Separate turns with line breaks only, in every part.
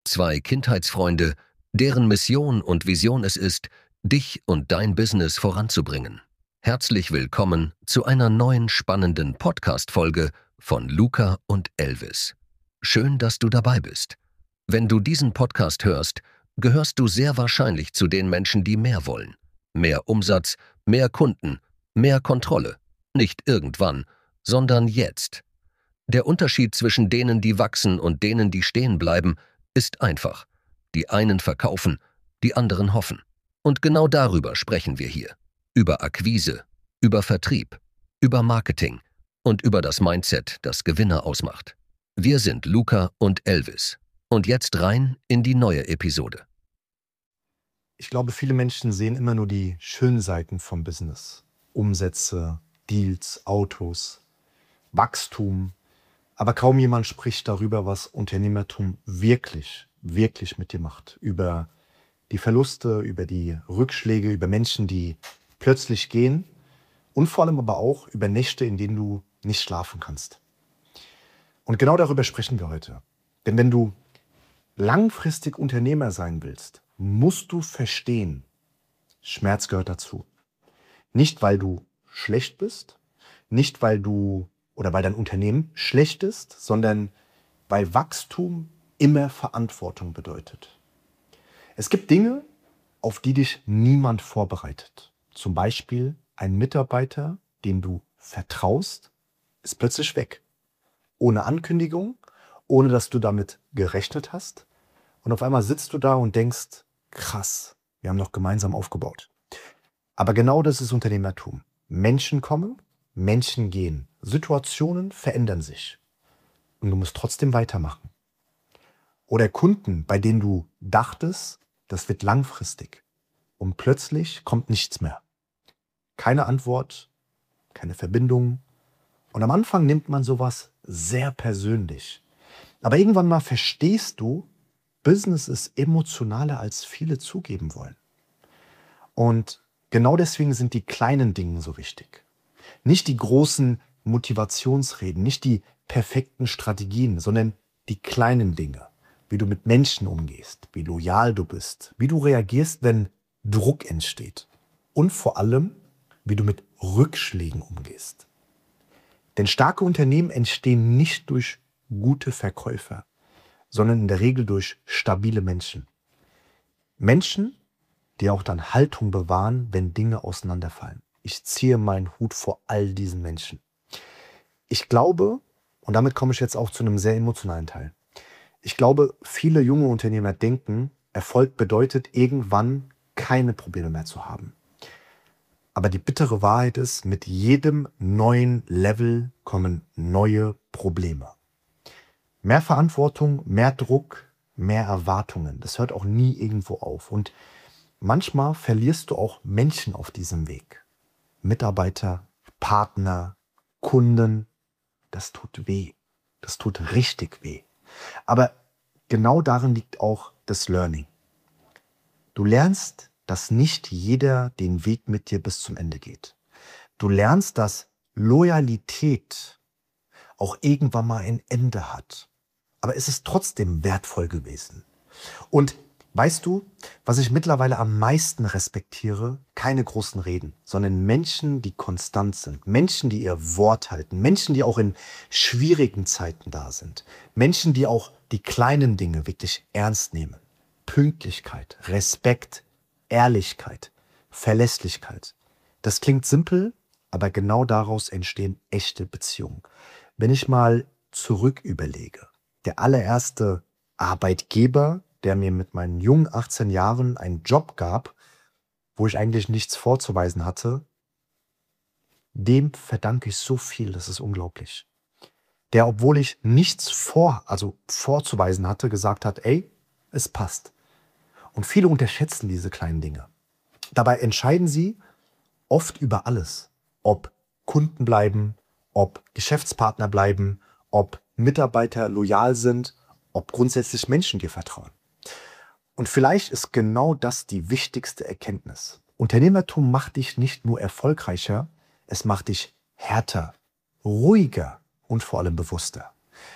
Zwei Kindheitsfreunde, deren Mission und Vision es ist, dich und dein Business voranzubringen. Herzlich willkommen zu einer neuen spannenden Podcast-Folge von Luca und Elvis. Schön, dass du dabei bist. Wenn du diesen Podcast hörst, gehörst du sehr wahrscheinlich zu den Menschen, die mehr wollen. Mehr Umsatz, mehr Kunden, mehr Kontrolle. Nicht irgendwann, sondern jetzt. Der Unterschied zwischen denen, die wachsen und denen, die stehen bleiben, ist einfach. Die einen verkaufen, die anderen hoffen. Und genau darüber sprechen wir hier. Über Akquise, über Vertrieb, über Marketing und über das Mindset, das Gewinner ausmacht. Wir sind Luca und Elvis. Und jetzt rein in die neue Episode.
Ich glaube, viele Menschen sehen immer nur die schönen Seiten vom Business. Umsätze, Deals, Autos, Wachstum. Aber kaum jemand spricht darüber, was Unternehmertum wirklich mit dir macht. Über die Verluste, über die Rückschläge, über Menschen, die plötzlich gehen und vor allem aber auch über Nächte, in denen du nicht schlafen kannst. Und genau darüber sprechen wir heute. Denn wenn du langfristig Unternehmer sein willst, musst du verstehen, Schmerz gehört dazu. Nicht, weil du schlecht bist, nicht, weil dein Unternehmen schlecht ist, sondern weil Wachstum immer Verantwortung bedeutet. Es gibt Dinge, auf die dich niemand vorbereitet. Zum Beispiel ein Mitarbeiter, dem du vertraust, ist plötzlich weg. Ohne Ankündigung, ohne dass du damit gerechnet hast. Und auf einmal sitzt du da und denkst, krass, wir haben doch gemeinsam aufgebaut. Aber genau das ist Unternehmertum. Menschen kommen, Menschen gehen. Situationen verändern sich. Und du musst trotzdem weitermachen. Oder Kunden, bei denen du dachtest, das wird langfristig. Und plötzlich kommt nichts mehr. Keine Antwort, keine Verbindung. Und am Anfang nimmt man sowas sehr persönlich. Aber irgendwann mal verstehst du, Business ist emotionaler, als viele zugeben wollen. Und genau deswegen sind die kleinen Dinge so wichtig. Nicht die großen Motivationsreden, nicht die perfekten Strategien, sondern die kleinen Dinge. Wie du mit Menschen umgehst, wie loyal du bist, wie du reagierst, wenn Druck entsteht. Und vor allem, wie du mit Rückschlägen umgehst. Denn starke Unternehmen entstehen nicht durch gute Verkäufer, sondern in der Regel durch stabile Menschen. Menschen, die auch dann Haltung bewahren, wenn Dinge auseinanderfallen. Ich ziehe meinen Hut vor all diesen Menschen. Ich glaube, und damit komme ich jetzt auch zu einem sehr emotionalen Teil. Ich glaube, viele junge Unternehmer denken, Erfolg bedeutet, irgendwann keine Probleme mehr zu haben. Aber die bittere Wahrheit ist, mit jedem neuen Level kommen neue Probleme. Mehr Verantwortung, mehr Druck, mehr Erwartungen. Das hört auch nie irgendwo auf. Und manchmal verlierst du auch Menschen auf diesem Weg. Mitarbeiter, Partner, Kunden. Das tut weh. Das tut richtig weh. Aber genau darin liegt auch das Learning. Du lernst, dass nicht jeder den Weg mit dir bis zum Ende geht. Du lernst, dass Loyalität auch irgendwann mal ein Ende hat. Aber es ist trotzdem wertvoll gewesen. Und weißt du, was ich mittlerweile am meisten respektiere? Keine großen Reden, sondern Menschen, die konstant sind. Menschen, die ihr Wort halten. Menschen, die auch in schwierigen Zeiten da sind. Menschen, die auch die kleinen Dinge wirklich ernst nehmen. Pünktlichkeit, Respekt, Ehrlichkeit, Verlässlichkeit. Das klingt simpel, aber genau daraus entstehen echte Beziehungen. Wenn ich mal zurück überlege, der allererste Arbeitgeber, der mir mit meinen jungen 18 Jahren einen Job gab, wo ich eigentlich nichts vorzuweisen hatte, dem verdanke ich so viel, das ist unglaublich. Der, obwohl ich nichts vorzuweisen hatte, gesagt hat, ey, es passt. Und viele unterschätzen diese kleinen Dinge. Dabei entscheiden sie oft über alles. Ob Kunden bleiben, ob Geschäftspartner bleiben, ob Mitarbeiter loyal sind, ob grundsätzlich Menschen dir vertrauen. Und vielleicht ist genau das die wichtigste Erkenntnis. Unternehmertum macht dich nicht nur erfolgreicher, es macht dich härter, ruhiger und vor allem bewusster.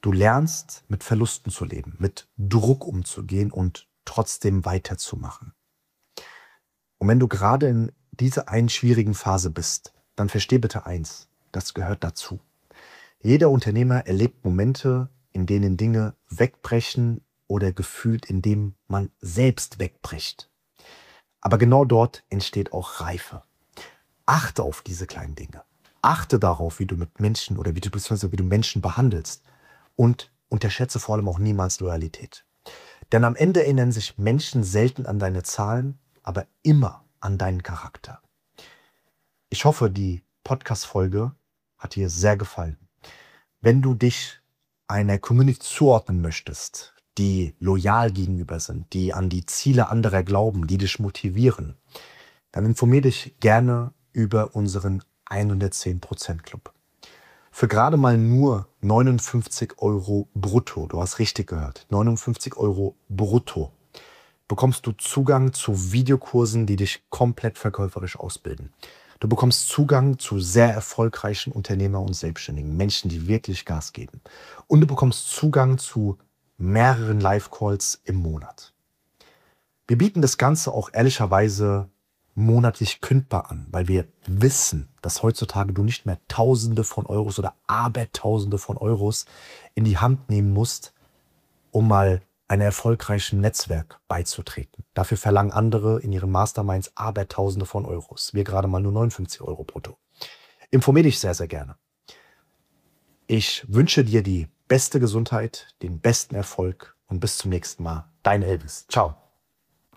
Du lernst, mit Verlusten zu leben, mit Druck umzugehen und trotzdem weiterzumachen. Und wenn du gerade in dieser einen schwierigen Phase bist, dann versteh bitte eins, das gehört dazu. Jeder Unternehmer erlebt Momente, in denen Dinge wegbrechen oder gefühlt, in dem man selbst wegbricht. Aber genau dort entsteht auch Reife. Achte auf diese kleinen Dinge. Achte darauf, wie du mit Menschen oder wie du Menschen behandelst. Und unterschätze vor allem auch niemals Loyalität. Denn am Ende erinnern sich Menschen selten an deine Zahlen, aber immer an deinen Charakter. Ich hoffe, die Podcast-Folge hat dir sehr gefallen. Wenn du dich einer Community zuordnen möchtest, die loyal gegenüber sind, die an die Ziele anderer glauben, die dich motivieren, dann informiere dich gerne über unseren 110% Club. Für gerade mal nur 59 € brutto, du hast richtig gehört, 59 € brutto, bekommst du Zugang zu Videokursen, die dich komplett verkäuferisch ausbilden. Du bekommst Zugang zu sehr erfolgreichen Unternehmer und Selbstständigen, Menschen, die wirklich Gas geben. Und du bekommst Zugang zu mehreren Live-Calls im Monat. Wir bieten das Ganze auch ehrlicherweise monatlich kündbar an, weil wir wissen, dass heutzutage du nicht mehr Tausende von Euros oder Abertausende von Euros in die Hand nehmen musst, um mal einem erfolgreichen Netzwerk beizutreten. Dafür verlangen andere in ihren Masterminds Abertausende von Euros. Wir gerade mal nur 59 € brutto. Informier dich sehr, sehr gerne. Ich wünsche dir die beste Gesundheit, den besten Erfolg und bis zum nächsten Mal. Dein Elvis. Ciao.